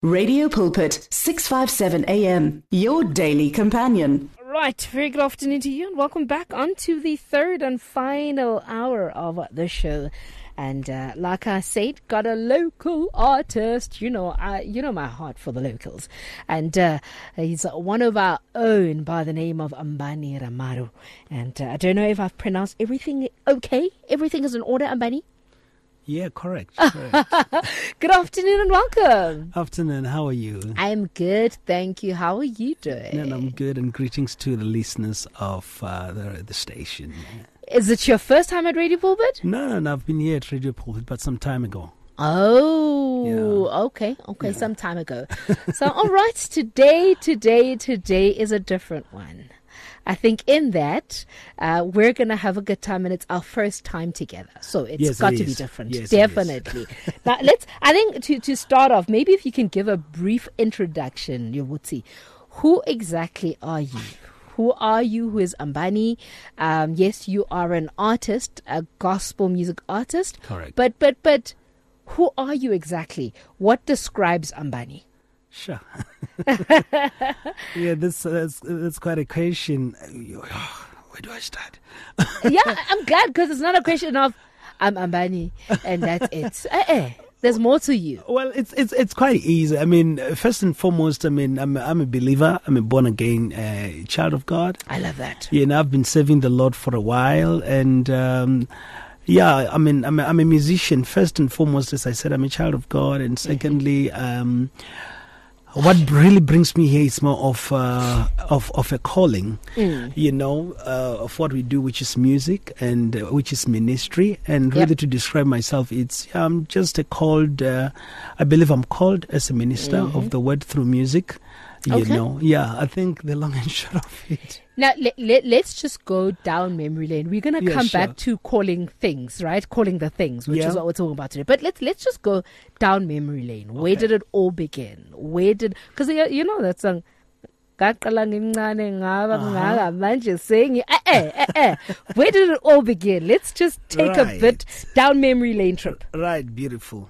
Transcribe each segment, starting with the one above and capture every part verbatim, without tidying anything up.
Radio Pulpit, six fifty-seven A M, your daily companion. Right, very good afternoon to you and welcome back onto the third and final hour of the show. And uh, like I said, got a local artist. You know, I, you know my heart for the locals. And uh, he's one of our own by the name of Ambani Ramaru. And uh, I don't know if I've pronounced everything okay. Everything is in order, Ambani? Yeah, correct. correct. Good afternoon and welcome. Afternoon, how are you? I'm good, thank you. How are you doing? And I'm good, and greetings to the listeners of uh, the, the station. Is it your first time at Radio Pulpit? No, no, no, I've been here at Radio Pulpit, but some time ago. Oh, yeah. okay, okay, yeah. some time ago. So, all right, today, today, today is a different one. I think in that, uh, we're going to have a good time and it's our first time together. So it's yes, got it to is. be different. Yes, Definitely. Now, let's, I think to, to start off, maybe if you can give a brief introduction, Yobutsi, who exactly are you? Who are you? Who is Ambani? Um, yes, you are an artist, a gospel music artist. Correct. But, but, but who are you exactly? What describes Ambani? Sure. yeah, this, uh, that's, that's quite a question. Where do I start? Yeah, I'm glad because it's not a question of I'm Ambani and that's it. Uh, uh, there's more to you. Well, it's it's it's quite easy. I mean, first and foremost, I mean, I'm a, I'm a believer. I'm a born again uh, child of God. I love that. You know, I've been serving the Lord for a while, and um, yeah, I mean, I'm a, I'm a musician. First and foremost, as I said, I'm a child of God, and secondly, um, what really brings me here is more of uh, of of a calling, mm. you know, uh, of what we do, which is music and uh, which is ministry. And yep. really, to describe myself, it's I'm just a called. Uh, I believe I'm called as a minister mm-hmm. of the word through music. You okay. know, yeah, I think the long and short of it. Now, let, let, let's just go down memory lane. We're going to yeah, come sure. back to calling things, right? Calling the things, which yeah. is what we're talking about today. But let's let's just go down memory lane. Where okay. did it all begin? Where did... Because, you know that song... Uh-huh. saying, eh, eh, eh. Where did it all begin? Let's just take right. a bit down memory lane trip. Right, beautiful.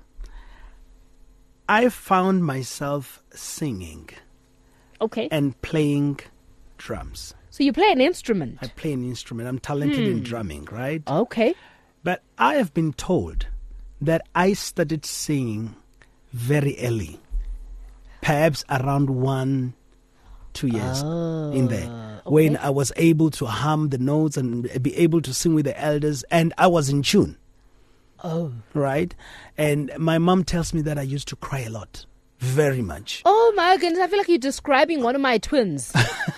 I found myself singing. Okay. And playing drums. So you play an instrument? I play an instrument. I'm talented hmm. in drumming, right? Okay. But I have been told that I started singing very early. Perhaps around one, two years oh, in there. okay. When I was able to hum the notes and be able to sing with the elders. And I was in tune. Oh. Right? And my mom tells me that I used to cry a lot. Very much. Oh my goodness, I feel like you're describing one of my twins.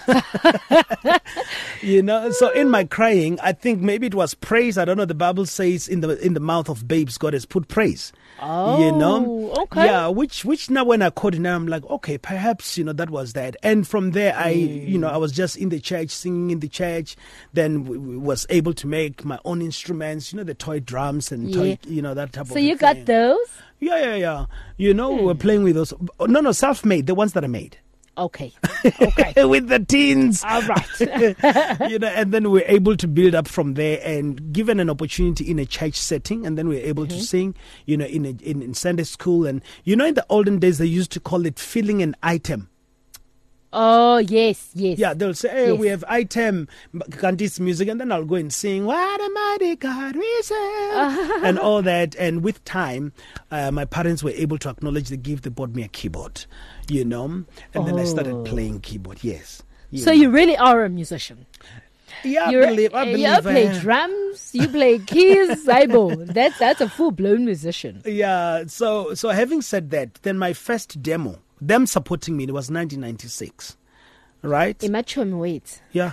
You know, so in my crying, I think maybe it was praise. I don't know. The Bible says in the in the mouth of babes, God has put praise. Oh, you know, okay. Yeah, which which now when I caught it now, I'm like, okay, perhaps, you know, that was that. And from there, I, mm. you know, I was just in the church, singing in the church. Then w- w- was able to make my own instruments, you know, the toy drums and yeah. toy, you know, that type so of So you thing. got those? Yeah, yeah, yeah. You know, hmm. we were playing with those. No, no, self-made, the ones that I made. Okay. Okay. With the teens. All right. You know, and then we're able to build up from there and given an opportunity in a church setting. And then we're able mm-hmm. to sing, you know, in, a, in in Sunday school. And, you know, in the olden days, they used to call it filling an item. Oh, yes, yes. Yeah, they'll say, hey, yes. we have item, Kanti's music, and then I'll go and sing, what a mighty God we serve, and all that. And with time, uh, my parents were able to acknowledge the gift. They bought me a keyboard, you know, and oh. then I started playing keyboard, yes. You so know. You really are a musician. Yeah, You're, I believe, I believe you play I drums, you play keys, Saibo. That's, that's a full-blown musician. Yeah, so so having said that, then my first demo, them supporting me, it was nineteen ninety-six, right? Immature weight. Yeah.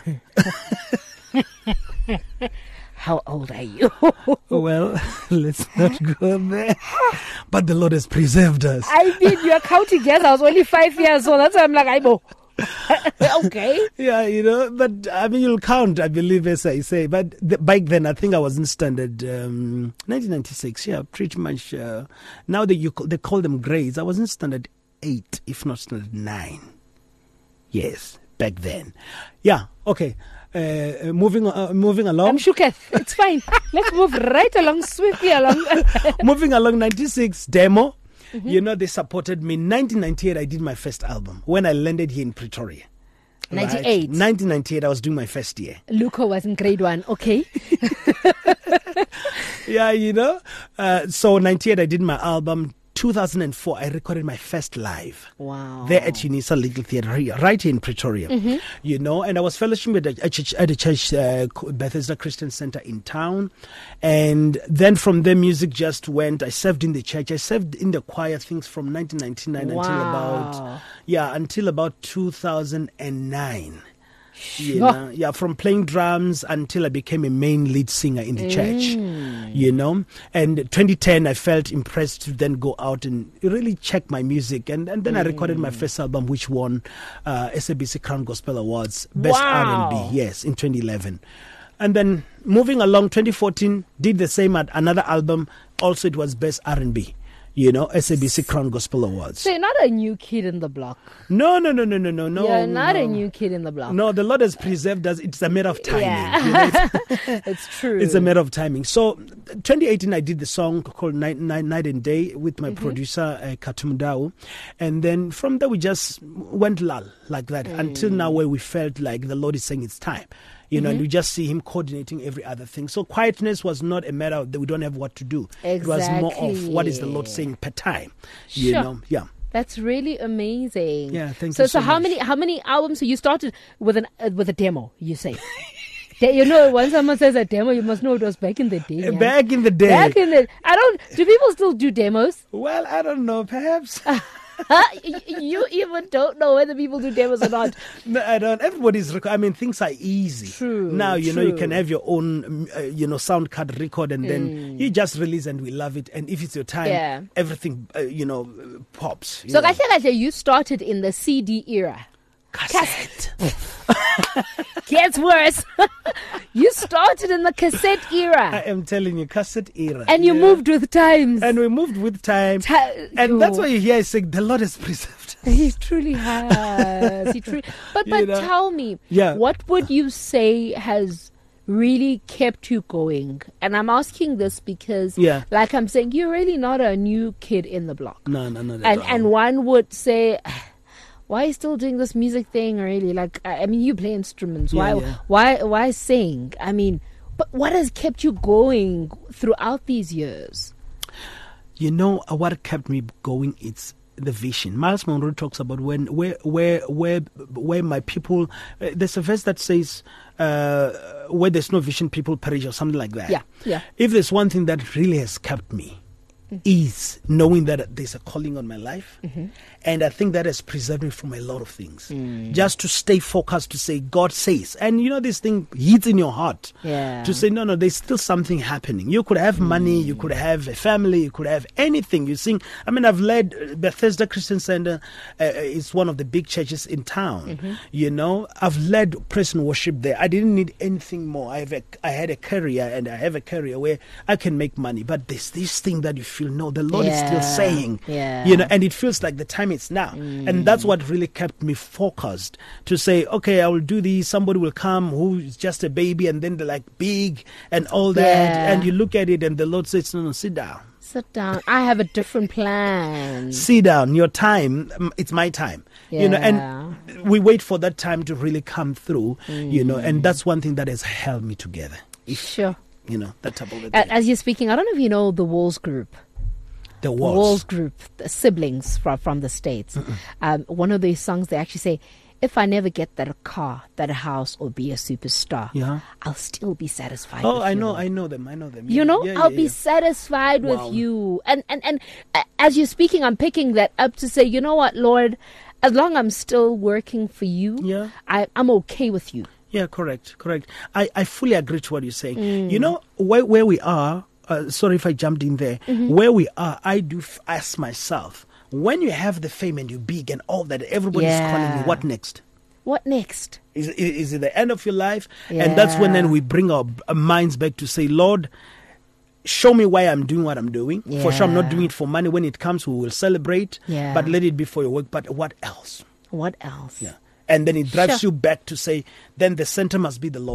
How old are you? Well, let's not go there. But the Lord has preserved us. I mean, you're counting years. I was only five years old. That's why I'm like, Aibo. Okay. Yeah, you know, but I mean, you'll count, I believe, as I say. But the, back then, I think I was in standard um, nineteen ninety-six. Yeah, pretty much. Uh, now that you call, they call them grades, I was in standard eight, if not standard nine. Yes, back then. Yeah. Okay. Uh, moving uh, moving along. I'm shooketh. It's fine. Let's move right along, swiftly along. Moving along, ninety-six demo. Mm-hmm. You know, they supported me. nineteen ninety-eight, I did my first album when I landed here in Pretoria. ninety-eight. Right? nineteen ninety-eight, I was doing my first year. Luco was in grade one. Okay. Yeah, you know. Uh, so ninety-eight, I did my album. two thousand four, I recorded my first live. Wow. There at Unisa Little Theatre, right here in Pretoria. Mm-hmm. You know, and I was fellowshipping at a church, at a church uh, Bethesda Christian Center in town. And then from there, music just went. I served in the church. I served in the choir things from nineteen ninety-nine wow. until about, yeah, until about two thousand nine. You Sure. know, yeah, from playing drums until I became a main lead singer in the Mm. church, you know. And twenty ten, I felt impressed to then go out and really check my music. And, and then mm. I recorded my first album, which won uh, S A B C Crown Gospel Awards, Best wow. R and B, yes, in twenty eleven. And then moving along, twenty fourteen, did the same at another album. Also, it was Best R and B. You know, S A B C Crown Gospel Awards. So you're not a new kid in the block. No, no, no, no, no, no, no. You're not no. a new kid in the block. No, the Lord has preserved us. It's a matter of timing. Yeah. You know, it's, it's true. It's a matter of timing. So, twenty eighteen, I did the song called Night, Night, Night and Day with my mm-hmm. producer, uh, Katumdao. And then from there, we just went lull like that mm. until now, where we felt like the Lord is saying it's time. You know, mm-hmm. and we just see him coordinating every other thing. So quietness was not a matter of that we don't have what to do. Exactly. It was more of what is the Lord saying per time. You sure. know, yeah. That's really amazing. Yeah, thank so, you so so how much. many how many albums? So you started with an uh, with a demo. You say, you know, when someone says a demo, you must know it was back in the day. Yeah. Back in the day. Back in the. I don't. Do people still do demos? Well, I don't know. Perhaps. You even don't know whether people do demos or not. No, I don't. Everybody's record. I mean, things are easy. True. Now, you true. know, you can have your own, uh, you know, sound card record and then mm. you just release and we love it. And if it's your time, yeah. everything, uh, you know, pops. You so, know. Kahle, you started in the C D era. Cassette. Gets worse. You started in the cassette era. I am telling you, cassette era. And you yeah. moved with times. And we moved with time. Ta- and yo. that's why you hear I say, the Lord has preserved us. He truly has. He truly. But but You know? tell me, Yeah. what would you say has really kept you going? And I'm asking this because, Yeah. like I'm saying, you're really not a new kid in the block. No, no, no. And and one would say, why are you still doing this music thing? Really, like I I mean, you play instruments. Yeah, why yeah. why why sing? I mean, but what has kept you going throughout these years? You know, uh, what kept me going, it's the vision. Miles Monroe talks about when where where where where my people. Uh, there's a verse that says, uh, "Where there's no vision, people perish," or something like that. Yeah, yeah. If there's one thing that really has kept me, mm-hmm. is knowing that there's a calling on my life, mm-hmm. and I think that has preserved me from a lot of things. Mm. Just to stay focused, to say God says, and you know this thing hits in your heart. Yeah. To say no, no, there's still something happening. You could have mm. money, you could have a family, you could have anything. You sing. I mean, I've led uh, Bethesda Christian Center. Uh, it's one of the big churches in town. Mm-hmm. You know, I've led praise and worship there. I didn't need anything more. I have a, I had a career, and I have a career where I can make money. But there's this thing that you feel, no, the Lord yeah. is still saying. Yeah. You know, and it feels like the time it's now. Mm. And that's what really kept me focused to say, okay, I will do this. Somebody will come who is just a baby, and then they're like big and all that. Yeah. And you look at it, and the Lord says, no, no, sit down. Sit down. I have a different plan. Sit down. Your time, it's my time. Yeah. You know, and we wait for that time to really come through, mm. you know, and that's one thing that has held me together. If, sure. You know, that type of a thing. As you're speaking, I don't know if you know the Walls Group. The Walls. Walls Group, the siblings from, from the States. Um, one of these songs, they actually say, if I never get that car, that house, or be a superstar, yeah. I'll still be satisfied oh, with I you. know, I know them, I know them. You yeah. know, yeah, I'll yeah, be yeah. satisfied wow. with you. And, and, and uh, as you're speaking, I'm picking that up to say, you know what, Lord, as long as I'm still working for you, yeah. I, I'm okay with you. Yeah, correct, correct. I, I fully agree to what you're saying. Mm. You know, where, where we are, Uh, sorry if I jumped in there. Mm-hmm. Where we are, I do f- ask myself, when you have the fame and you're big and all that, everybody's yeah. calling you, what next? What next? Is, is, is it the end of your life? Yeah. And that's when then we bring our, our minds back to say, Lord, show me why I'm doing what I'm doing. Yeah. For sure, I'm not doing it for money. When it comes, we will celebrate. Yeah. But let it be for your work. But what else? What else? Yeah. And then it drives sure. you back to say, then the center must be the Lord.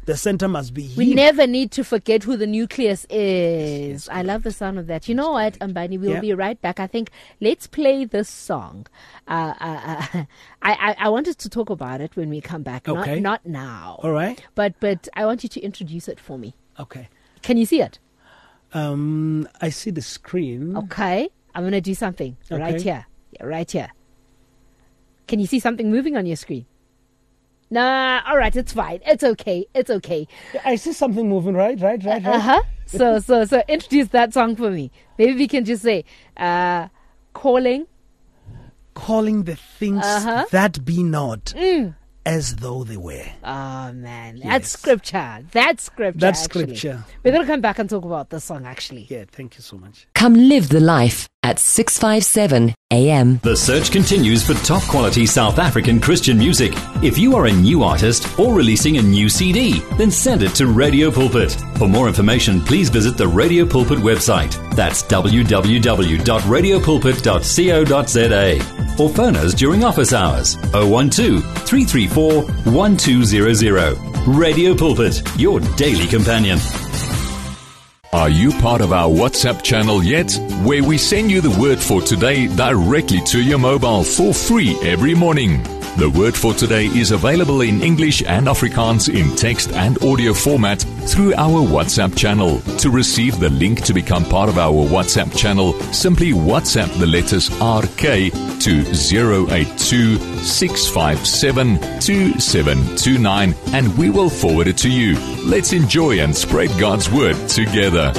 The center must be We him. never need to forget who the nucleus is. I love the sound of that. You know what, Ambani? We'll Yeah. be right back. I think let's play this song. Uh, uh, uh, I, I I want us to talk about it when we come back. Okay. Not not now. All right. But but I want you to introduce it for me. Okay. Can you see it? Um, I see the screen. Okay. I'm gonna do something right Okay. here. Yeah, right here. Can you see something moving on your screen? Nah. All right. It's fine. It's okay. It's okay. I see something moving. Right. Right. Right. Right. Uh huh. So so so introduce that song for me. Maybe we can just say, uh, calling. Calling the things Uh-huh. that be not Mm. as though they were. Oh man, that's Yes. scripture. That's scripture. That's actually. scripture. We're gonna come back and talk about this song actually. Yeah. Thank you so much. Come live the life at six fifty-seven A M. The search continues for top quality South African Christian music. If you are a new artist or releasing a new C D, then send it to Radio Pulpit. For more information, please visit the Radio Pulpit website. That's w w w dot radio pulpit dot co dot z a. Or phone us during office hours oh one two, three three four, one two zero zero. Radio Pulpit, your daily companion. Are you part of our WhatsApp channel yet? Where we send you the word for today directly to your mobile for free every morning. The word for today is available in English and Afrikaans in text and audio format through our WhatsApp channel. To receive the link to become part of our WhatsApp channel, simply WhatsApp the letters R K to zero eight two, six five seven, two seven two nine and we will forward it to you. Let's enjoy and spread God's word together.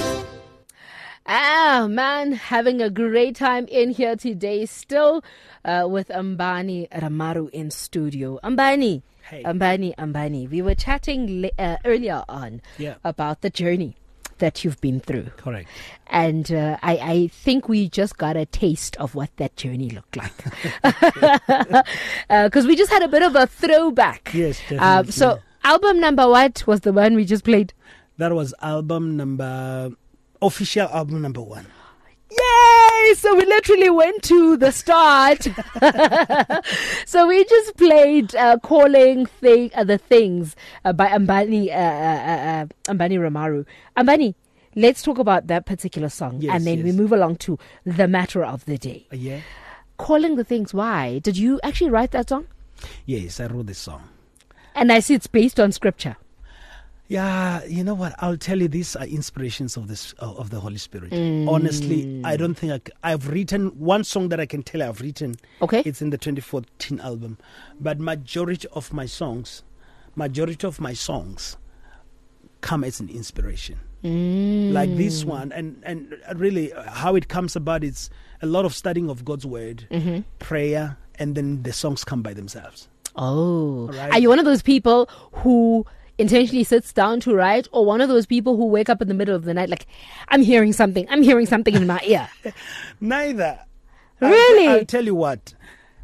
Ah man, having a great time in here today. Still uh, with Ambani Ramaru in studio. Ambani, Hey. Ambani, Ambani. We were chatting le- uh, earlier on Yeah. about the journey that you've been through. Correct. And uh, I, I think we just got a taste of what that journey looked like. Because uh, we just had a bit of a throwback. Yes, Uh, definitely. so, album number what was the one we just played? That was album number, official album number one. Yay! So we literally went to the start. So we just played uh, Calling thing, uh, the Things uh, by Ambani, uh, uh, uh, Ambani Ramaru. Ambani, let's talk about that particular song. Yes, and then we yes. move along to the matter of the day. Uh, yeah. Calling the Things, why? Did you actually write that song? Yes, I wrote this song. And I see it's based on scripture. Yeah, you know what? I'll tell you, these are inspirations of this uh, of the Holy Spirit. Honestly, I don't think I c- I've written one song that I can tell I've written. Okay. It's in the twenty fourteen album, but majority of my songs, majority of my songs, come as an inspiration. Like this one, and and really uh, how it comes about. It's a lot of studying of God's word, prayer, and then the songs come by themselves. Oh. Right. Are you one of those people who intentionally sits down to write, or one of those people who wake up in the middle of the night like, I'm hearing something, I'm hearing something in my ear? Neither. Really? I'll, I'll tell you what.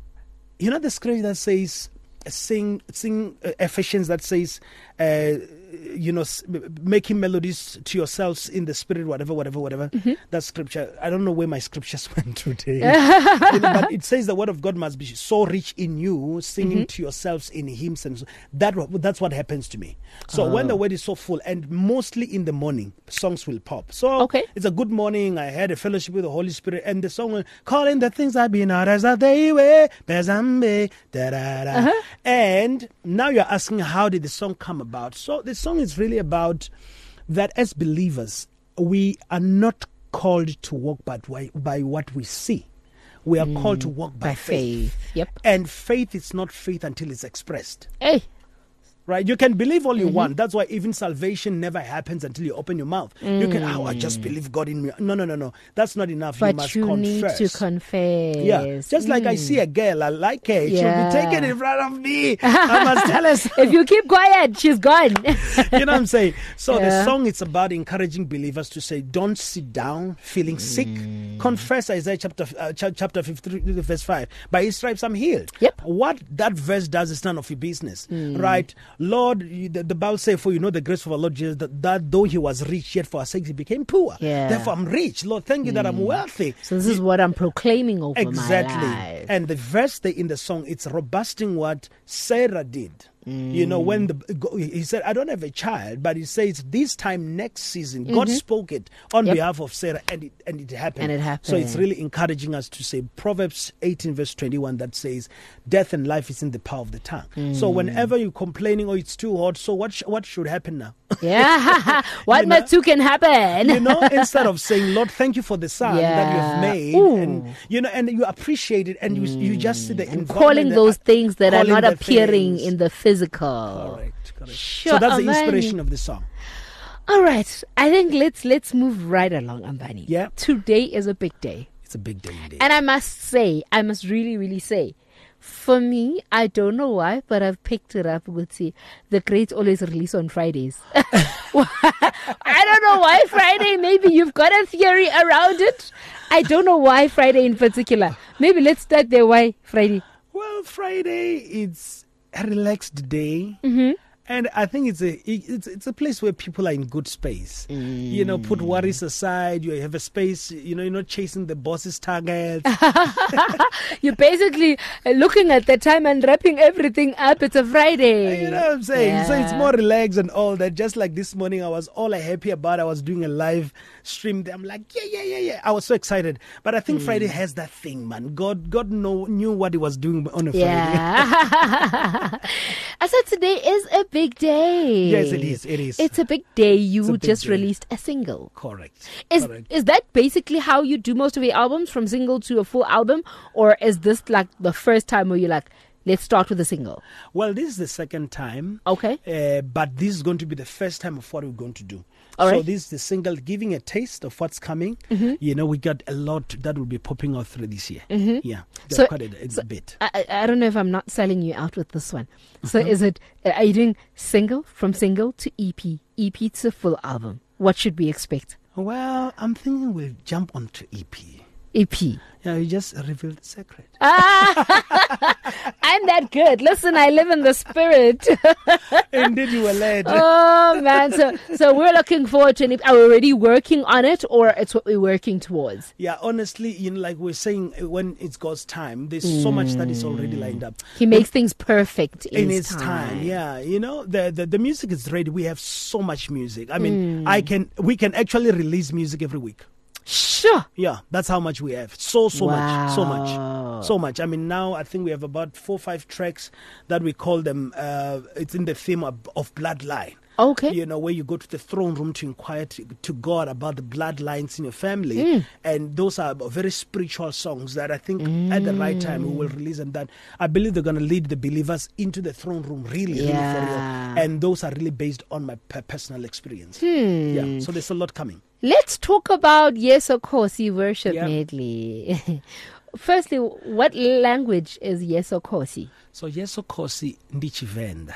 You know the scripture that says, sing, sing uh, Ephesians that says, uh, you know, s- m- making melodies to yourselves in the spirit, whatever, whatever, whatever. Mm-hmm. That scripture. I don't know where my scriptures went today. You know, but it says the word of God must be so rich in you, singing Mm-hmm. to yourselves in hymns, and so that that's what happens to me. So when the word is so full, and mostly in the morning, songs will pop. So Okay. it's a good morning. I had a fellowship with the Holy Spirit, and the song will, calling the things I've been out as that they were, bezambe, da da da. Uh-huh. And now you're asking, how did the song come about? So the song is really about that as believers, we are not called to walk by, by what we see. We are called to walk by, By faith. Yep. And faith is not faith until it's expressed. Hey. Right? You can believe all you want. That's why even salvation never happens until you open your mouth. You can, oh, I just believe God in me. No, no, no, no. That's not enough. you But must you confess. need to confess. Yeah. Just like I see a girl, I like her. Yeah. She'll be taken in front of me. I must tell her so. If you keep quiet, she's gone. You know what I'm saying? So Yeah. the song, it's about encouraging believers to say, don't sit down feeling sick. Confess Isaiah chapter uh, ch- chapter fifty-three, verse five. By his stripes I'm healed. Yep. What that verse does is none of your business. Right? Lord, you, the, the Bible says, for you know the grace of our Lord Jesus, that, that though he was rich, yet for our sake he became poor. Yeah. Therefore I'm rich. Lord, thank you that I'm wealthy. So this is what I'm proclaiming over Exactly. my life. And the verse there in the song, it's robusting what Sarah did. Mm. You know, when the he said, I don't have a child, but he says this time next season, mm-hmm. God spoke it on yep. behalf of Sarah, and it and it happened. And it happened. So it's really encouraging us to say Proverbs eighteen verse twenty-one that says, death and life is in the power of the tongue. Mm. So whenever you're complaining, oh, it's too hot, so what sh- what should happen now? Yeah, what know? too can happen? You know, instead of saying, Lord, thank you for the sun yeah. that you have made, Ooh. and you know, and you appreciate it, and you mm. you just see the and environment calling those that, things that are not appearing things. in the physical. Correct, correct. Sure, so that's Ambani. the inspiration of the song. All right, I think let's let's move right along, Ambani. Yeah, today is a big day. It's a big day indeed. And I must say, I must really, really say, for me, I don't know why, but I've picked it up with the, the greats always release on Fridays. I don't know why Friday. Maybe you've got a theory around it. I don't know why Friday in particular. Maybe let's start there. Why Friday? Well, Friday, it's a relaxed day. Mm-hmm. And I think it's a it's it's a place where people are in good space. Mm. You know, put worries aside. You have a space. You know, you're not chasing the boss's targets. You're basically looking at the time and wrapping everything up. It's a Friday. You know what I'm saying? Yeah. So it's more relaxed and all that. Just like this morning, I was all happy about. I was doing a live stream. I'm like, yeah, yeah, yeah, yeah. I was so excited. But I think mm. Friday has that thing, man. God, God know, knew what He was doing on a Friday. Yeah. I said today is a big Big day. Yes, it is. It is. It's a big day. You big just day. released a single. Correct. Is Correct. is that basically how you do most of your albums, from single to a full album, or is this like the first time where you're like, let's start with a single? Well, this is the second time. Okay. Uh, but this is going to be the first time of what we're going to do. All so right. this is the single, giving a taste of what's coming. Mm-hmm. You know, we got a lot that will be popping out through this year. Mm-hmm. Yeah, so, quite a, a so bit. I, I don't know if I'm not selling you out with this one. So Uh-huh. is it, are you doing single, from single to E P, E P to full album? What should we expect? Well, I'm thinking we'll jump onto E P. E P. Yeah, you just revealed the secret. Ah, I'm that good. Listen, I live in the spirit. Indeed, you were led. Oh man, so so we're looking forward to it. Are we already working on it, or it's what we're working towards? Yeah, honestly, you know, like we're saying, when it's God's time, there's mm. so much that is already lined up. He makes but, things perfect in, in his, his time. time. Yeah, you know, the, the the music is ready. We have so much music. I mean, mm. I can we can actually release music every week. Sure. Yeah, that's how much we have. So, so wow. much. So much. So much. I mean, now I think we have about four or five tracks that we call them, uh, it's in the theme of, of bloodline. Okay. You know, where you go to the throne room to inquire to, to God about the bloodlines in your family. Mm. And those are very spiritual songs that I think mm. at the right time we will release them. That I believe they're going to lead the believers into the throne room really, yeah. really for real. And those are really based on my per- personal experience. Hmm. Yeah. So there's a lot coming. Let's talk about Yesokosi worship yep. medley. Firstly, what language is Yesokosi? So Yesokosi Ndichivenda.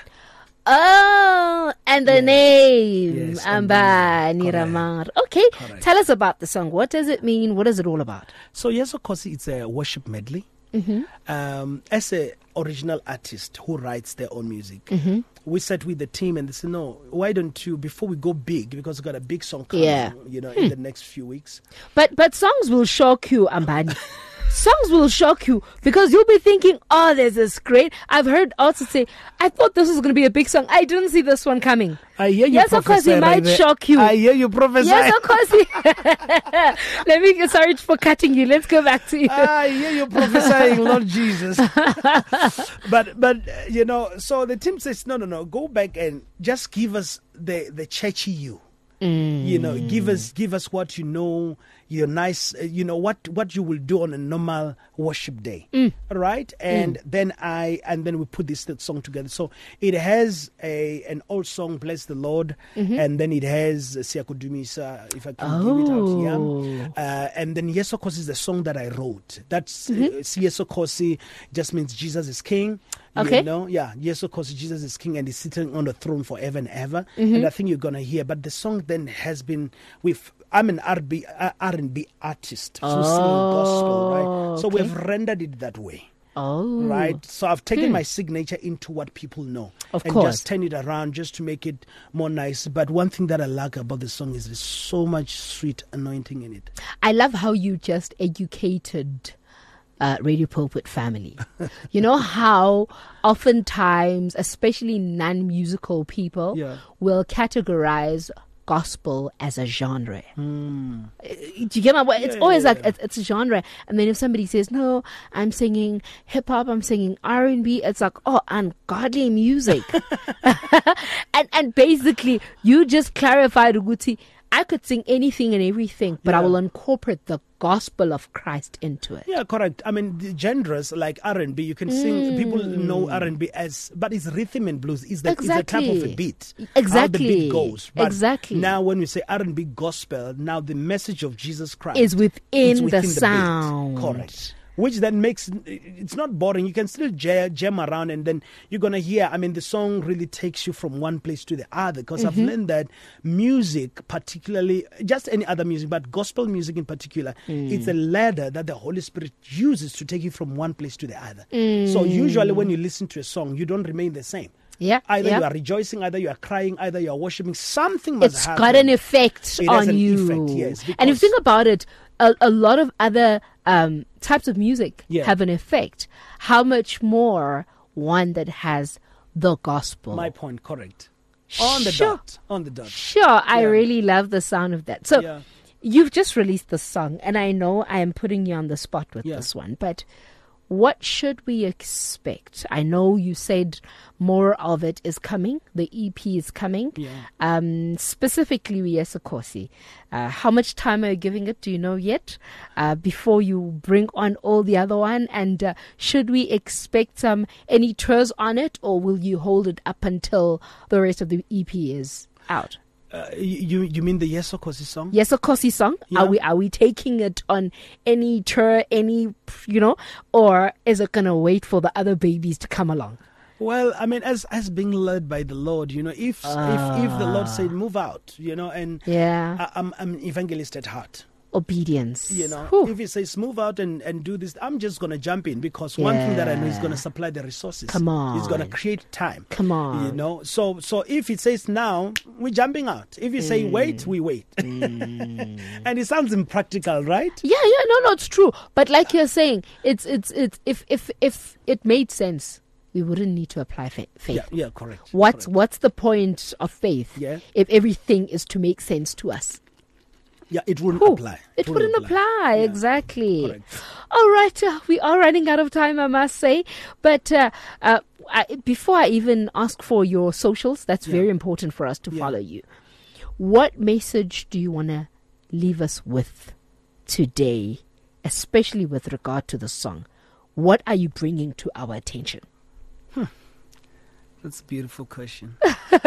Oh, and the yes. name, yes, Amba Niramar. Okay, Correct. Tell us about the song. What does it mean? What is it all about? So Yesokosi, it's a worship medley. Mm-hmm. Um, as a original artist who writes their own music, mm-hmm. we sat with the team and they said, no, why don't you, before we go big, because we've got a big song coming, yeah. you know, hmm. in the next few weeks. But but songs will shock you, Ambani. Songs will shock you because you'll be thinking, oh, there's this great. I've heard artists say, I thought this was going to be a big song. I didn't see this one coming. I hear you yes, of course, it might right shock you. I hear you prophesy. Yes, of course. Let me, sorry for cutting you. Let's go back to you. I hear you prophesying, Lord Jesus. but, but you know, so the team says, no, no, no, go back and just give us the, the churchy you. Mm. You know, give us give us what you know, your nice, uh, you know, what, what you will do on a normal worship day, mm. right? And mm. then I and then we put this song together. So it has a an old song, Bless the Lord, mm-hmm. and then it has uh, Siakudumisa, if I can oh. give it out, yeah. Uh, and then Yesokosi is the song that I wrote. That's mm-hmm. uh, Yesokosi just means Jesus is King. Okay. You know, yeah, Yesokosi, Jesus is King, and He's sitting on the throne forever and ever. Mm-hmm. And I think you're gonna hear. But the song then has been with. I'm an R and B artist, so oh, singing gospel, right? So okay. we've rendered it that way. Oh, right. So I've taken hmm. my signature into what people know, of and course. just turn it around just to make it more nice. But one thing that I like about the song is there's so much sweet anointing in it. I love how you just educated uh, Radio Pulpit family. You know how oftentimes, especially non-musical people, Yeah. will categorize gospel as a genre. Mm. Do you get my point? It's Yeah, always yeah, like yeah. it's, it's a genre, and then if somebody says, "No, I'm singing hip hop, I'm singing R and B," it's like, "Oh, ungodly music," and and basically you just clarified, Uguti, I could sing anything and everything, but I Yeah. will incorporate the gospel of Christ into it. Yeah, correct. I mean, the genres like R and B, you can sing. People know R and B as, but it's rhythm and blues. It's the, it's the type of a Exactly. beat. How the Exactly. beat goes. But Exactly. Now, when we say R and B gospel, now the message of Jesus Christ Is within is the within beat. sound. Correct. Which then makes it's not boring. You can still jam, jam around, and then you're gonna hear. I mean, the song really takes you from one place to the other. Because Mm-hmm. I've learned that music, particularly just any other music, but gospel music in particular, Mm. it's a ladder that the Holy Spirit uses to take you from one place to the other. Mm. So usually, when you listen to a song, you don't remain the same. Yeah, Either yeah. you are rejoicing, either you are crying, either you are worshiping. Something must It's happen. got an effect It has on an you. effect, yes, and if because- you think about it, a, a lot of other um, types of music Yeah. have an effect. How much more one that has the gospel? My point, correct. On the Sure. dot. On the dot. Sure, I Yeah. really love the sound of that. So Yeah. you've just released the song, and I know I am putting you on the spot with Yeah. this one, but what should we expect? I know you said more of it is coming. The E P is coming. Yeah. Um, specifically, Yesokosi. Uh, how much time are you giving it? Do you know yet? Uh, before you bring on all the other one, and uh, should we expect um, any tours on it, or will you hold it up until the rest of the E P is out? Uh, you you mean the Yesokosi song? Yesokosi song? Yeah. Are we are we taking it on any tour, any you know, or is it gonna wait for the other babies to come along? Well, I mean, as as being led by the Lord, you know, if if if the Lord said move out, you know, and Yeah, I, I'm I'm an evangelist at heart, obedience. you know. Whew. If He says move out and and do this, I'm just gonna jump in because one thing that I know He's gonna supply the resources. Come He's gonna on. create time. Come on. You know, so so if He says now, we're jumping out. If He say Mm. wait, we wait. And it sounds impractical, right? Yeah, yeah, no, no, it's true. But like you're saying, it's it's it's if if if it made sense, we wouldn't need to apply fa- faith. Yeah, yeah, correct. What's correct. what's the point of faith? Yeah. If everything is to make sense to us. Yeah, it wouldn't Whew, apply. It wouldn't apply, Yeah, exactly. correct. All right, uh, we are running out of time, I must say. But uh, uh, I, before I even ask for your socials, that's Yeah. very important for us to Yeah. follow you. What message do you want to leave us with today, especially with regard to the song? What are you bringing to our attention? That's a beautiful question.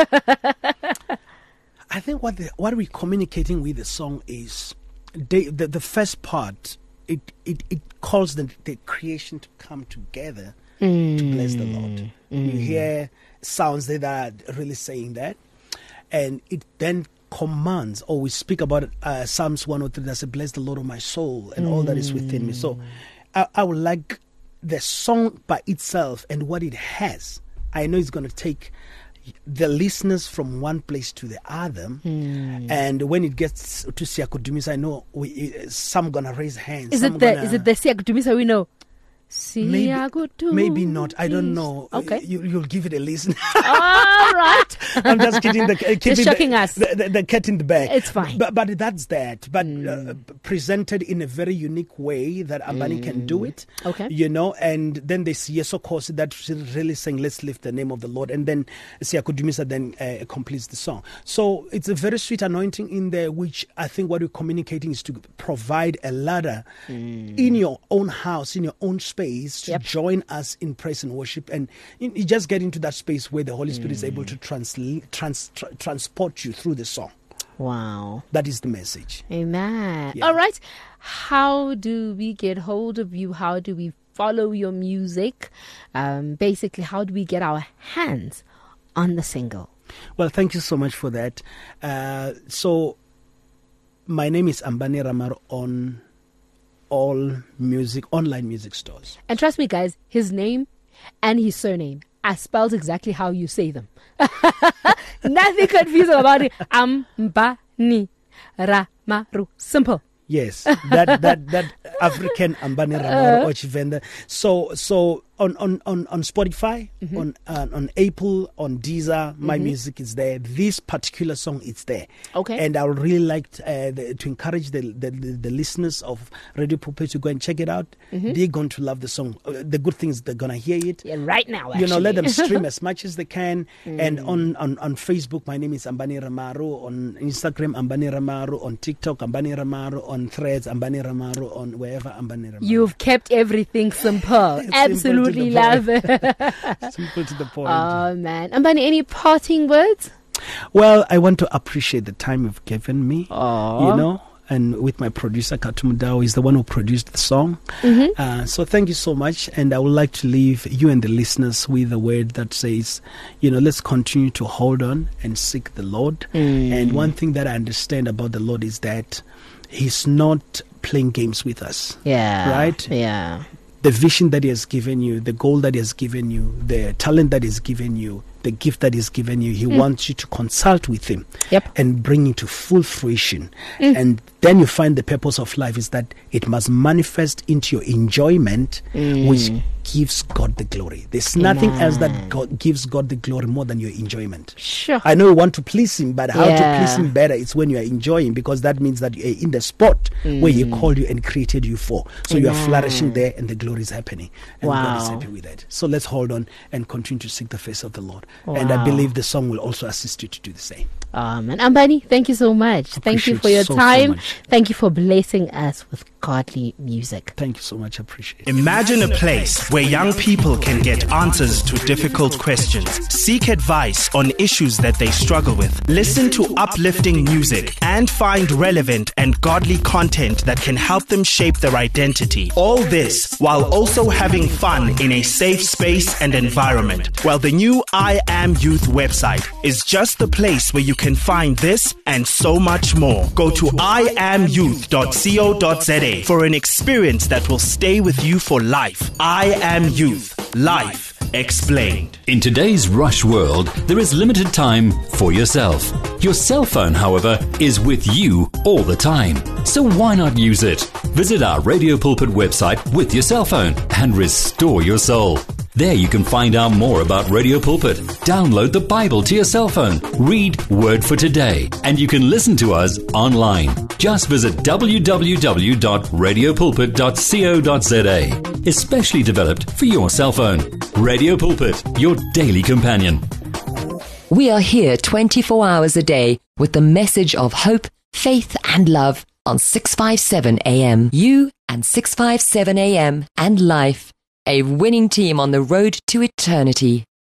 I think what the, what we're communicating with the song is they, the the first part. It it, it calls the, the creation to come together to bless the Lord. You hear sounds there that are really saying that, and it then commands, or we speak about uh, Psalms one oh three that says, "Bless the Lord, O my soul, and all that is within me." So, I, I would like the song by itself and what it has. I know it's going to take the listeners from one place to the other, and when it gets to Siakudumis, I know we, some gonna raise hands. Is some it the gonna- is it the Siakutumisa we know? Maybe, Siakutumisa. maybe not. I don't know. Okay. You, you'll give it a listen. All right. I'm just kidding. The, uh, keeping shocking the, us. The, the, the cat in the bag. It's fine. But, but that's that. But uh, presented in a very unique way that Ambani can do it. Okay. You know, and then there's Yesokosi that's really saying, let's lift the name of the Lord. And then Siakudumisa then uh, completes the song. So it's a very sweet anointing in there, which I think what we're communicating is to provide a ladder in your own house, in your own space, to Yep. join us in praise and worship, and you you just get into that space where the Holy Spirit is able to trans, trans, tra- transport you through the song. Wow. That is the message. Amen. Yeah. All right. How do we get hold of you? How do we follow your music? Um, basically, how do we get our hands on the single? Well, thank you so much for that. Uh, so, my name is Ambani Ramaro on all music, online music stores. And trust me, guys, his name and his surname are spelled exactly how you say them. Nothing confusing about it. Ambani Ramaru. Simple. Yes, that that that African Ambani Ramaro uh. Ochivenda. So so on on on, on Spotify, mm-hmm. on uh, on Apple, on Deezer, my mm-hmm. music is there. This particular song is there. Okay. And I would really like to, uh, the, to encourage the, the the the listeners of Radio Pulpit to go and check it out. Mm-hmm. They're going to love the song. Uh, the good thing is they're gonna hear it. Yeah, right now. Actually. You know, let them stream as much as they can. Mm. And on, on on Facebook, my name is Ambani Ramaro. On Instagram, Ambani Ramaro. On TikTok, Ambani Ramaro. On Threads, Ambani Ramaro. On wherever, Ambani Ramaro. You've kept everything simple. Absolutely love it. Simple to the point. Oh man, Ambani, any parting words? Well, I want to appreciate the time you've given me. Aww. You know. And with my producer, Katumudao, is the one who produced the song. Mm-hmm. Uh, so thank you so much. And I would like to leave you and the listeners with a word that says, you know, let's continue to hold on and seek the Lord. Mm. And one thing that I understand about the Lord is that He's not playing games with us. Yeah. Right? Yeah. The vision that He has given you, the goal that He has given you, the talent that He's given you, the gift that He's given you, He mm. wants you to consult with Him yep. and bring it to full fruition. Mm. And then you find the purpose of life is that it must manifest into your enjoyment, mm. which gives God the glory. There's nothing Amen. else that God gives God the glory more than your enjoyment. Sure. I know you want to please Him, but how yeah. to please Him better is when you are enjoying, because that means that you're in the spot mm. where He called you and created you for. So Amen. you are flourishing there and the glory is happening. And wow. God is happy with that. So let's hold on and continue to seek the face of the Lord. Wow. And I believe the song will also assist you to do the same. Um, and Ambani, thank you so much. Thank you for your so, time. So thank you for blessing us with godly music. Thank you so much. I appreciate it. Imagine a place where young people can get answers to difficult questions, seek advice on issues that they struggle with, listen to uplifting music, and find relevant and godly content that can help them shape their identity. All this while also having fun in a safe space and environment. Well, the new I Am Youth website is just the place where you can find this and so much more. Go to i am youth dot co dot za for an experience that will stay with you for life. I Am Youth. Life explained. In today's rush world, there is limited time for yourself. Your cell phone, however, is with you all the time. So why not use it? Visit our Radio Pulpit website with your cell phone and restore your soul. There you can find out more about Radio Pulpit, download the Bible to your cell phone, read Word for Today, and you can listen to us online. Just visit w w w dot radio pulpit dot co dot za, especially developed for your cell phone. Radio Pulpit, your daily companion. We are here twenty-four hours a day with the message of hope, faith and love on six fifty-seven A M. You and six fifty-seven A M and Life. A winning team on the road to eternity.